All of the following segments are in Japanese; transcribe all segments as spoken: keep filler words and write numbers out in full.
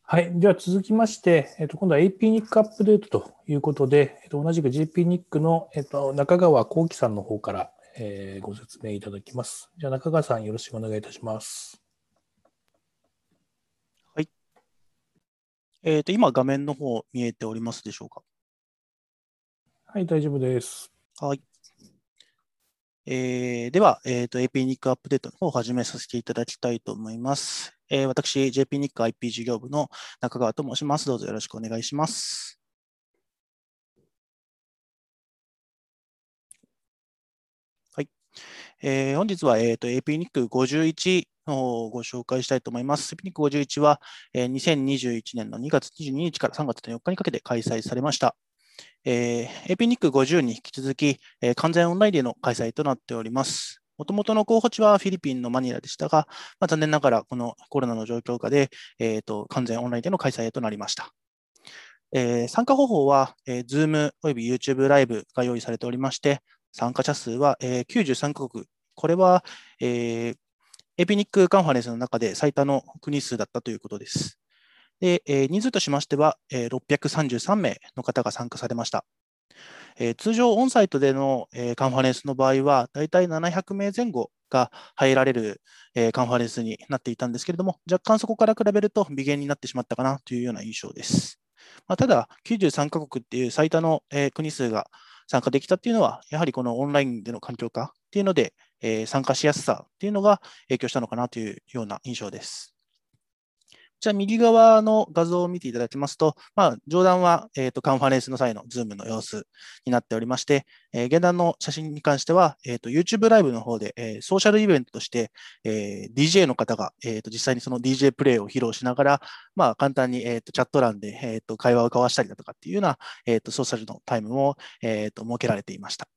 はい。では続きまして、えっと、今度は エーピーニック アップデートということで、えっと、同じく ジェーピーニック の、えっと、中川幸喜さんの方から、えーご説明いただきます。じゃあ中川さんよろしくお願いいたします。 はい。えっと、今、画面の方見えておりますでしょうか。 はい、大丈夫です。 はい。えーでは、えっと、エーピーニック アップデートの方を始めさせていただきたいと思います。えー私、ジェーピーニック アイピー 事業部の中川と申します。どうぞよろしくお願いします。はい。えー本日は、えっと、エーピーニックごじゅういち の方をご紹介したいと思います。エーピーニックごじゅういちは、えーにせんにじゅういちねんのにがつにじゅうににちからさんがつのよっかにかけて開催されました。えー、エーピーニックごじゅうに引き続き、えー完全オンラインでの開催となっております。もともとの候補地はフィリピンのマニラでしたが、まあ、残念ながらこのコロナの状況下で、えーと、完全オンラインでの開催となりました。えー参加方法は、えー、Zoom および YouTube ライブが用意されておりまして、参加者数は、えー、きゅうじゅうさんカ国。これは、えー、エーピーニックカンファレンスの中で最多の国数だったということです。で、えー人数としましては、えーろっぴゃくさんじゅうさんめいの方が参加されました。えー通常、オンサイトでの、えーカンファレンスの場合は、だいたいななひゃくめいぜん後が入られる、えーカンファレンスになっていたんですけれども、若干そこから比べると微減になってしまったかなというような印象です。まあ、ただ、きゅうじゅうさんカ国っていう最多の、えー国数が参加できたっていうのは、やはりこのオンラインでの環境化っていうので、えー参加しやすさっていうのが影響したのかなというような印象です。じゃあ、右側の画像を見ていただきますと、まあ、上段は、えーと、カンファレンスの際のズームの様子になっておりまして、えー、下段の写真に関しては、えーと、YouTube ライブの方で、えーソーシャルイベントとして、えー ディージェー の方が、えーと、実際にその ディージェー プレイを披露しながら、まあ、簡単に、えーと、チャット欄で、えーと、会話を交わしたりだとかっていうような、えーと、ソーシャルのタイムも、えーと、設けられていました。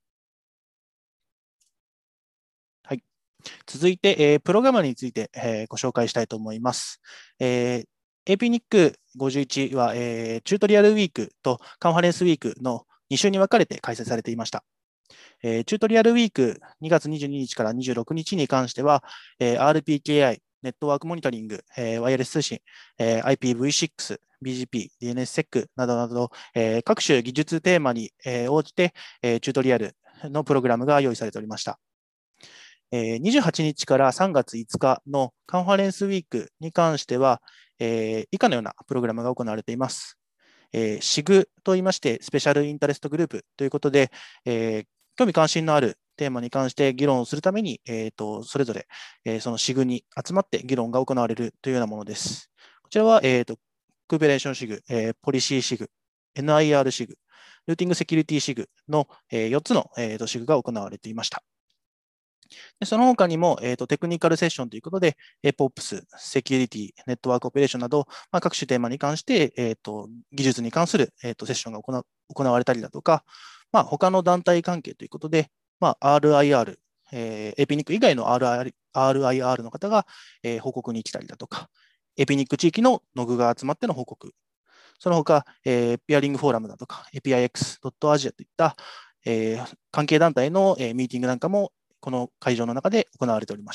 はい。続いて、えープログラムについて、えーご紹介したいと思います。えー エーピーニックごじゅういち は、えーチュートリアルウィークとカンファレンスウィークのに週に分かれて開催されていました。えーチュートリアルウィークにがつにじゅうににちからにじゅうろくにちに関しては、えー アールピーケーアイ、ネットワークモニタリング、えーワイヤレス通信、えー アイピーブイシックス、ビージーピー、ディーエヌエスセック などなど、えー各種技術テーマに、えー応じて、えーチュートリアルのプログラムが用意されておりました。えーにじゅうはちにちからさんがついつかのカンファレンスウィークに関しては、えー以下のようなプログラムが行われています。えー、シグ と言いまして、スペシャルインタレストグループということで、えー興味関心のあるテーマに関して議論をするために、えーと、それぞれ、えーそのシグに集まって議論が行われるというようなものです。こちらは、えーと、クーペレーションシグ、えーポリシーシグ、エヌアイアール シグ、ルーティングセキュリティシグの、えーよっつの、えーと、シグが行われていました。でその他にも、えーと、テクニカルセッションということで、エーポップス、セキュリティ、ネットワークオペレーションなど、まあ、各種テーマに関して、えーと、技術に関する、えーと、セッションが行行われたりだとか、まあ、他の団体関係ということで、まあ、アールアイアール、えー、エーピーニック以外の アールアイアール の方が、えー報告に来たりだとか、エーピーニック地域のノグが集まっての報告、その他、えー、ピアリングフォーラムだとか、エーピーアイエックスドットアジア といった、えー関係団体の、えーミーティングなんかもこの会場の中で行われておりました。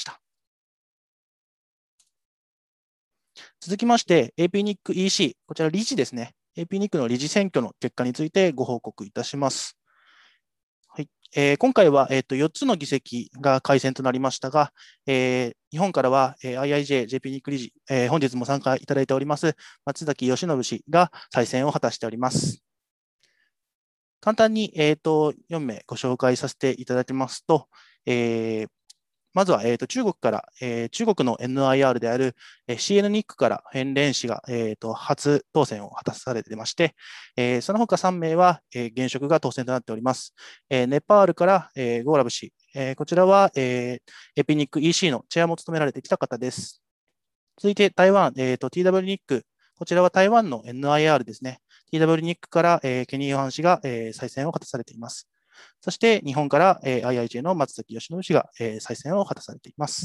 続きまして、エーピーニックイーシー、こちら理事ですね。エーピーニックの理事選挙の結果についてご報告いたします。はいえー今回は、えーと、よっつの議席が改選となりましたが、えー日本からは、えー、アイアイジェー、ジェーピーニック理事、えー本日も参加いただいております、松崎義信氏が再選を果たしております。簡単に、えーと、よんめいご紹介させていただきますと、えーまずは、えーと、中国から、えー中国の エヌアイアール である、えー シーエヌ ニックからヘンレン氏が、えーと、初当選を果たされていまして、えーその他さんめいは、えー現職が当選となっております。えーネパールから、えーゴーラブ氏、えーこちらは、えーエピニック イーシー のチェアも務められてきた方です。続いて台湾、えーと、ティーダブリュー ニック、こちらは台湾の エヌアイアール ですね。ティーダブリュー ニックから、えーケニー・ヨハン氏が、えー再選を果たされています。そして日本から、えー、アイアイジェー の松崎義信氏が、えー再選を果たされています。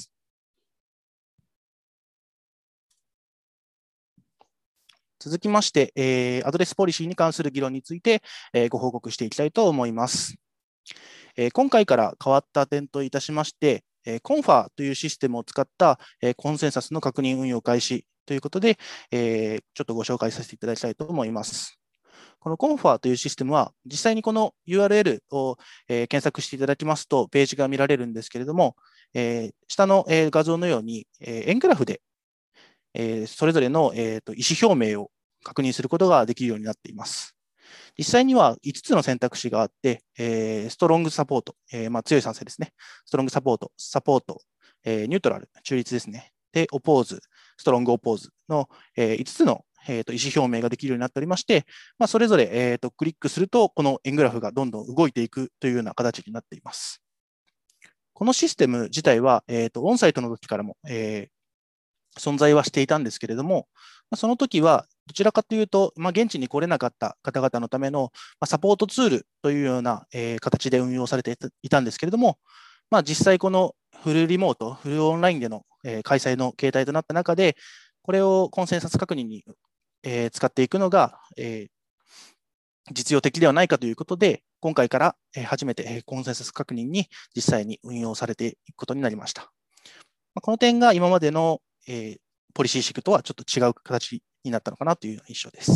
続きまして、えーアドレスポリシーに関する議論について、えーご報告していきたいと思います。えー今回から変わった点といたしまして、 えー、コンファというシステムを使った、えー、コンセンサスの確認運用開始ということで、えー、ちょっとご紹介させていただきたいと思います。このコンファというシステムは、実際にこの ユーアールエル を、えー、検索していただきますと、ページが見られるんですけれども、えー、下の、えー、画像のように、えー、円グラフで、えー、それぞれの、えーと、意思表明を確認することができるようになっています。実際にはいつつの選択肢があって、えー、ストロングサポート、えーまあ、強い賛成ですね。ストロングサポート、サポート、えー、ニュートラル、中立ですね。で、オポーズ、ストロングオポーズの、えー、いつつの、えー、と意思表明ができるようになっておりまして、まあ、それぞれ、えー、とクリックすると、この円グラフがどんどん動いていくというような形になっています。このシステム自体は、えー、とオンサイトの時からも、えー、存在はしていたんですけれども、その時はどちらかというと、まあ、現地に来れなかった方々のためのサポートツールというような、えー、形で運用されていたんですけれども、まあ、実際このフルリモート、フルオンラインでの、えー、開催の形態となった中で、これをコンセンサス確認に、えー、使っていくのが、えー、実用的ではないかということで、今回から初めてコンセンサス確認に実際に運用されていくことになりました。この点が今までの、えー、ポリシーシグとはちょっと違う形になったのかなという印象です。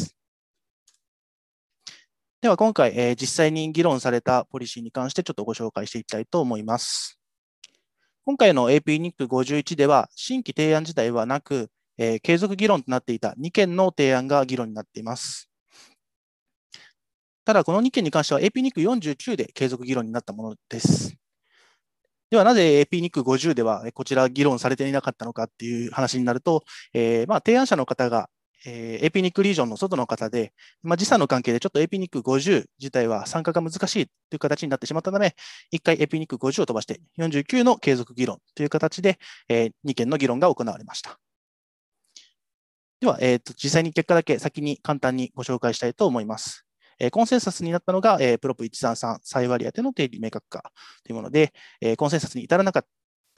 では今回、えー、実際に議論されたポリシーに関してちょっとご紹介していきたいと思います。今回の エーピーニックごじゅういち では新規提案自体はなく、えー、継続議論となっていたにけんの提案が議論になっています。ただこのにけんに関しては エーピーニックよんじゅうきゅう で継続議論になったものです。ではなぜ エーピーニックごじゅう ではこちら議論されていなかったのかっていう話になると、えー、まあ提案者の方が、えー、エーピーニックリージョンの外の方で、まあ、時差の関係でちょっと エーピーニックごじゅう 自体は参加が難しいという形になってしまったため、一回 エーピーニックごじゅう を飛ばしてよんじゅうきゅうの継続議論という形で、えー、にけんの議論が行われました。では、えーと、実際に結果だけ先に簡単にご紹介したいと思います。えー、コンセンサスになったのが、えー、プロップいちさんさん再割り当ての定義明確化というもので、えー、コンセンサスに至らなかった、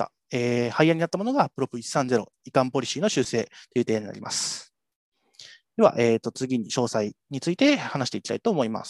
えー、廃案になったものがプロップいちさんゼロ移管ポリシーの修正という点になります。では、えーと、次に詳細について話していきたいと思います。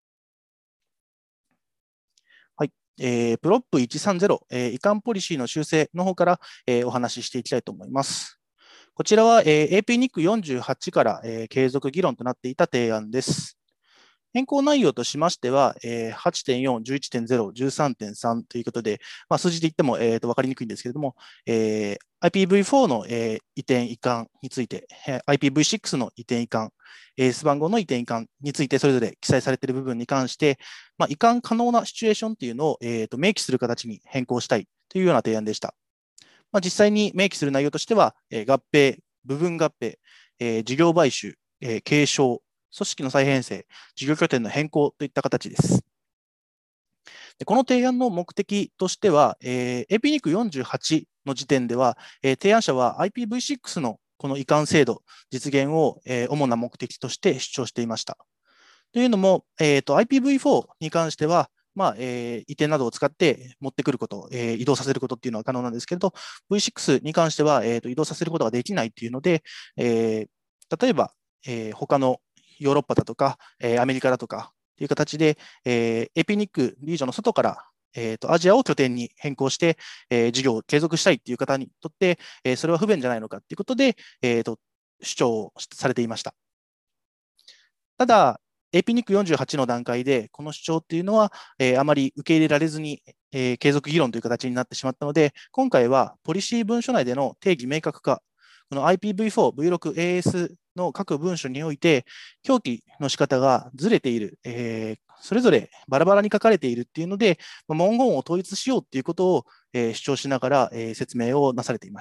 はい。えー、プロップいちさんゼロ、えー、移管ポリシーの修正の方から、えー、お話ししていきたいと思います。こちらは、えー、エーピーニックよんじゅうはちから、えー、継続議論となっていた提案です。変更内容としましては、えー、はちてんよん、じゅういちてんゼロ、じゅうさんてんさん ということで、まあ、数字で言っても、えー、と分かりにくいんですけれども、えー、アイピーブイフォー の、えー、移転移管について、えー、アイピーブイシックス の移転移管、エーエス 番号の移転移管についてそれぞれ記載されている部分に関して、まあ、移管可能なシチュエーションというのを、えー、と明記する形に変更したいというような提案でした。まあ、実際に明記する内容としては、えー、合併、部分合併、えー、事業買収、えー、継承、組織の再編成、事業拠点の変更といった形です。でこの提案の目的としては、えー、エーピーニックよんじゅうはち の時点では、えー、提案者は アイピーブイシックス のこの移管制度実現を、えー、主な目的として主張していました。というのも、えーと、アイピーブイフォー に関しては、まあえー、移転などを使って持ってくること、えー、移動させることっていうのは可能なんですけれど、ブイシックス に関しては、えーと、移動させることができないっていうので、えー、例えば、えー、他のヨーロッパだとか、えー、アメリカだとかという形で、えー、エーピーニックリージョンの外から、えーと、アジアを拠点に変更して、えー、事業を継続したいっていう方にとって、えー、それは不便じゃないのかっていうことで、えーと、主張されていました。ただ、エーピーニックよんじゅうはち の段階で、この主張っていうのは、えー、あまり受け入れられずに、えー、継続議論という形になってしまったので、今回はポリシー文書内での定義明確化、この アイピーブイフォー、ブイシックス、エーエス の各文書において、表記の仕方がずれている、えー、それぞれバラバラに書かれているっていうので、文言を統一しようっていうことを、えー、主張しながら、えー、説明をなされていました。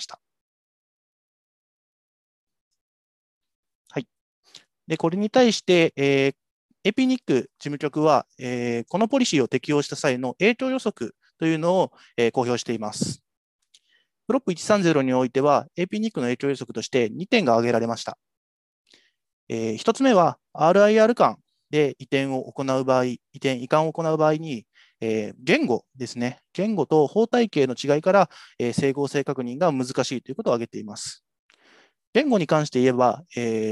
はい。で、これに対して、えーエーピーニック 事務局は、えー、このポリシーを適用した際の影響予測というのを、えー、公表しています。プロップいちさんゼロにおいては、エーピーニック の影響予測としてにてんが挙げられました。えー、ひとつめは、アールアイアール 間で移転を行う場合、移転、移管を行う場合に、えー、言語ですね。言語と法体系の違いから、えー、整合性確認が難しいということを挙げています。言語に関して言えば、えー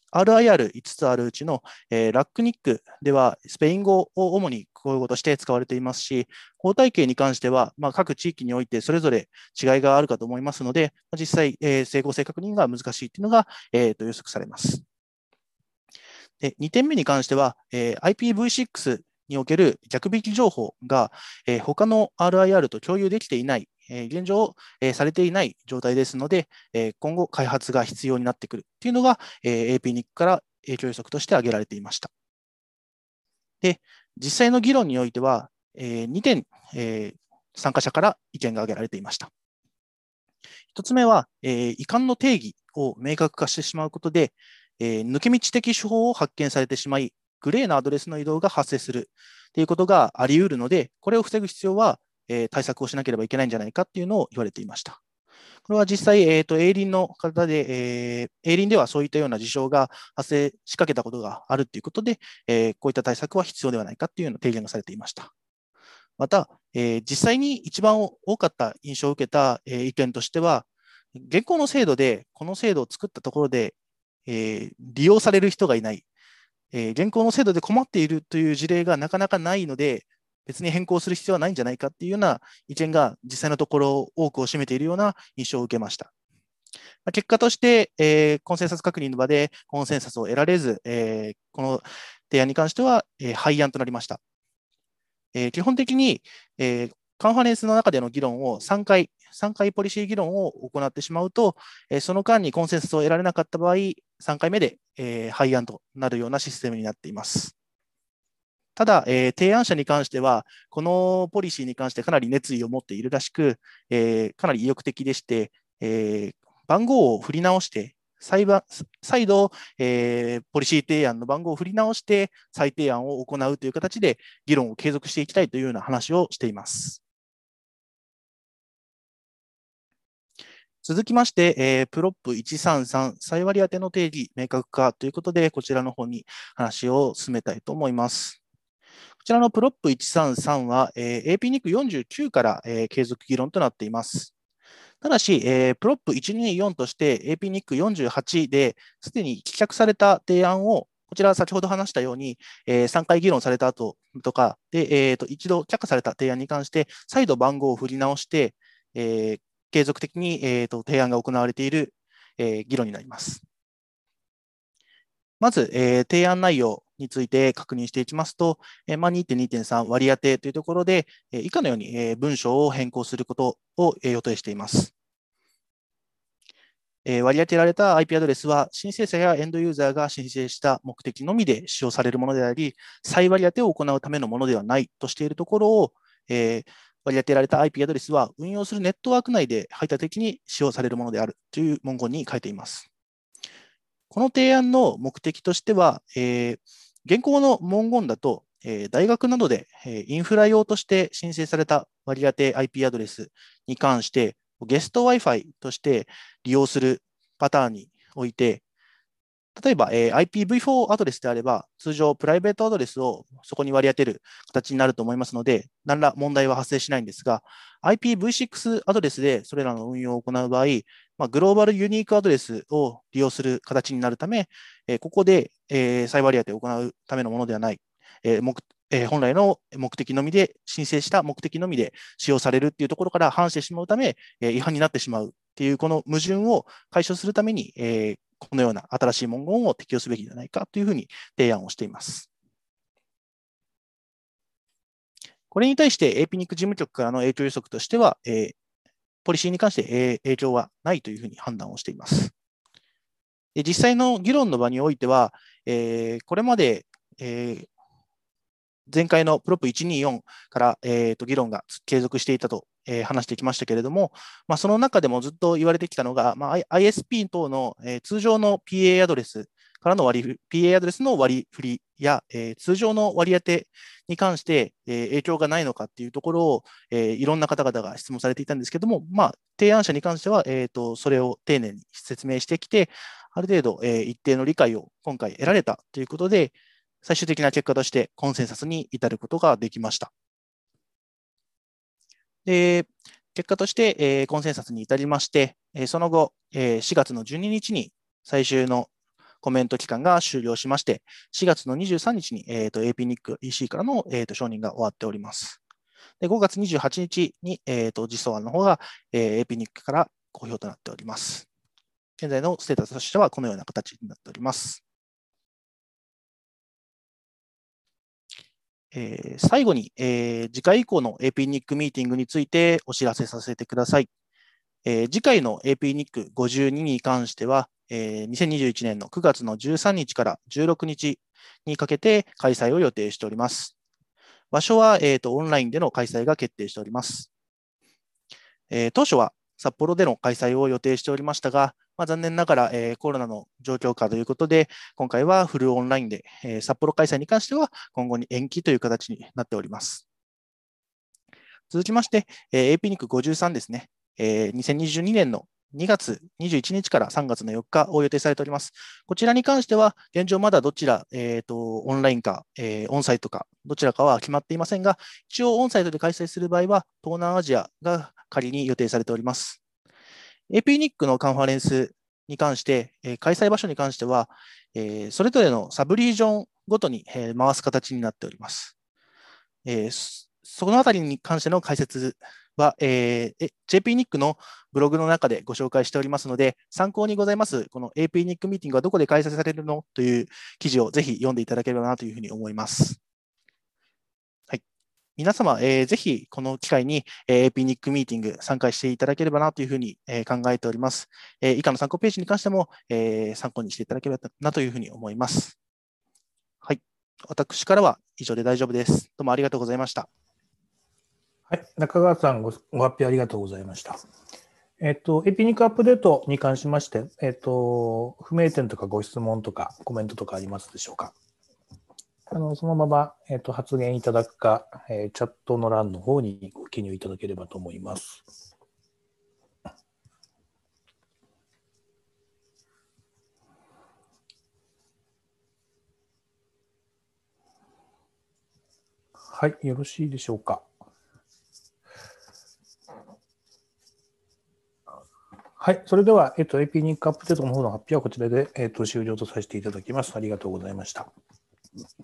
アールアイアールいつ つあるうちの、えー、ラックニックではスペイン語を主に公用語として使われていますし、法体系に関しては、まあ、各地域においてそれぞれ違いがあるかと思いますので、実際、えー、整合性確認が難しいというのが、えー、と予測されます。でにてんめに関しては、えー、アイピーブイシックス における逆引き情報が、えー、他の アールアイアール と共有できていない、えー、現状、えー、されていない状態ですので、えー、今後開発が必要になってくるというのが、えー、エーピーニック から影響予測として挙げられていました。で、実際の議論においては、えー、にてん、えー、参加者から意見が挙げられていました。ひとつめは、えー、移管の定義を明確化してしまうことで、えー、抜け道的手法を発見されてしまい、グレーなアドレスの移動が発生するということがあり得るので、これを防ぐ必要は、えー、対策をしなければいけないんじゃないかっていうのを言われていました。これは実際、えーと、営林の方で、えー、営林ではそういったような事象が発生しかけたことがあるということで、えー、こういった対策は必要ではないかというような提言がされていました。また、えー、実際に一番多かった印象を受けた、えー、意見としては、現行の制度で、この制度を作ったところで、えー、利用される人がいない、えー、現行の制度で困っているという事例がなかなかないので、別に変更する必要はないんじゃないかっていうような意見が実際のところ多くを占めているような印象を受けました。結果として、えー、コンセンサス確認の場でコンセンサスを得られず、えー、この提案に関しては、えー、廃案となりました。えー、基本的に、えー、カンファレンスの中での議論をさんかい、さんかいポリシー議論を行ってしまうと、えー、その間にコンセンサスを得られなかった場合、さんかいめで、えー、廃案となるようなシステムになっています。ただ、えー、提案者に関しては、このポリシーに関してかなり熱意を持っているらしく、えー、かなり意欲的でして、えー、番号を振り直して、再再度、えー、ポリシー提案の番号を振り直して、再提案を行うという形で、議論を継続していきたいというような話をしています。続きまして、えー、プロップいちさんさん、再割り当ての定義、明確化ということで、こちらの方に話を進めたいと思います。こちらのプロップいちさんさんは、えー、エーピーニックよんじゅうきゅうから、えー、継続議論となっています。ただし、えー、プロップいちにーよんとして エーピーニックよんじゅうはち ですでに棄却された提案を、こちら先ほど話したように、えー、さんかい議論された後とかで、えーと、一度却下された提案に関して、再度番号を振り直して、えー、継続的に、えーと、提案が行われている、えー、議論になります。まず、えー、提案内容について確認していきますと、えーまあ、にてんにてんさん 割り当てというところで、えー、以下のように、えー、文章を変更することを、えー、予定しています。えー、割り当てられた アイピー アドレスは、申請者やエンドユーザーが申請した目的のみで使用されるものであり、再割り当てを行うためのものではないとしているところを、えー、割り当てられた アイピー アドレスは、運用するネットワーク内で排他的に使用されるものであるという文言に書いています。この提案の目的としては、えー、現行の文言だと、えー、大学などで、えー、インフラ用として申請された割り当て アイピー アドレスに関して、ゲスト Wi-Fi として利用するパターンにおいて、例えば、えー、アイピーブイフォー アドレスであれば、通常プライベートアドレスをそこに割り当てる形になると思いますので、何ら問題は発生しないんですが、アイピーブイシックス アドレスでそれらの運用を行う場合、まあ、グローバルユニークアドレスを利用する形になるため、えー、ここで、えー、再割り当てを行うためのものではない、えー目えー、本来の目的のみで、申請した目的のみで使用されるっていうところから反してしまうため、えー、違反になってしまうっていう、この矛盾を解消するために、えー、このような新しい文言を適用すべきではないかというふうに提案をしています。これに対して エーピーニック 事務局からの影響予測としては、えー、ポリシーに関して影響はないというふうに判断をしています。で実際の議論の場においては、えー、これまで、えー、前回のプロップいちにーよんから、えー、と議論が継続していたと、えー、話してきましたけれども、まあ、その中でもずっと言われてきたのが、まあ、アイエスピー 等の、えー、通常の ピーエー アドレスからの割り、ピーエー アドレスの割り振りや、えー、通常の割り当てに関して、えー、影響がないのかっていうところを、えー、いろんな方々が質問されていたんですけども、まあ、提案者に関しては、えー、とそれを丁寧に説明してきて、ある程度、えー、一定の理解を今回得られたということで、最終的な結果としてコンセンサスに至ることができました。で、結果として、えー、コンセンサスに至りまして、えー、その後、えー、しがつのじゅうににちに最終のコメント期間が終了しまして、しがつのにじゅうさんにちに、えー、と エーピーニックイーシー からの、えー、と承認が終わっております。でごがつにじゅうはちにちに、えー、と実装案の方が、えー、エーピーニック から公表となっております。現在のステータスとしてはこのような形になっております。えー、最後に、えー、次回以降の エーピーニック ミーティングについてお知らせさせてください。えー、次回の エーピーニックごじゅうに に関しては、えー、にせんにじゅういちねんのくがつのじゅうさんにちからじゅうろくにちにかけて開催を予定しております。場所は、えーと、オンラインでの開催が決定しております。えー、当初は札幌での開催を予定しておりましたが、まあ、残念ながら、えー、コロナの状況下ということで、今回はフルオンラインで、えー、札幌開催に関しては今後に延期という形になっております。続きまして、えー、エーピーニックごじゅうさんですね、えー、にせんにじゅうにねんのにがつにじゅういちにちからさんがつのよっかを予定されております。こちらに関しては、現状まだどちら、えーと、オンラインか、えー、オンサイトか、どちらかは決まっていませんが、一応オンサイトで開催する場合は、東南アジアが仮に予定されております。エーピーニック のカンファレンスに関して、えー、開催場所に関しては、えー、それぞれのサブリージョンごとに、えー、回す形になっております。えー、そのあたりに関しての解説は、えー、ジェーピーニック のブログの中でご紹介しておりますので、参考にございます、この エーピーニック ミーティングはどこで開催されるのという記事をぜひ読んでいただければなというふうに思います。はい、皆様、えー、ぜひこの機会に、えー、エーピーニック ミーティング参加していただければなというふうに、えー、考えております。えー、以下の参考ページに関しても、えー、参考にしていただければなというふうに思います。はい、私からは以上で大丈夫です。どうもありがとうございました。 はい、中川さんご、ご発表ありがとうございました。えっと、エーピーニックアップデートに関しまして、えっと、不明点とかご質問とかコメントとかありますでしょうか。あのそのまま、えっと、発言いただくか、えー、チャットの欄の方にご記入いただければと思います。はい、よろしいでしょうか。はい、それでは、えっと、エーピーニックアップデートの方の発表はこちらで、えっと、終了とさせていただきます。ありがとうございました。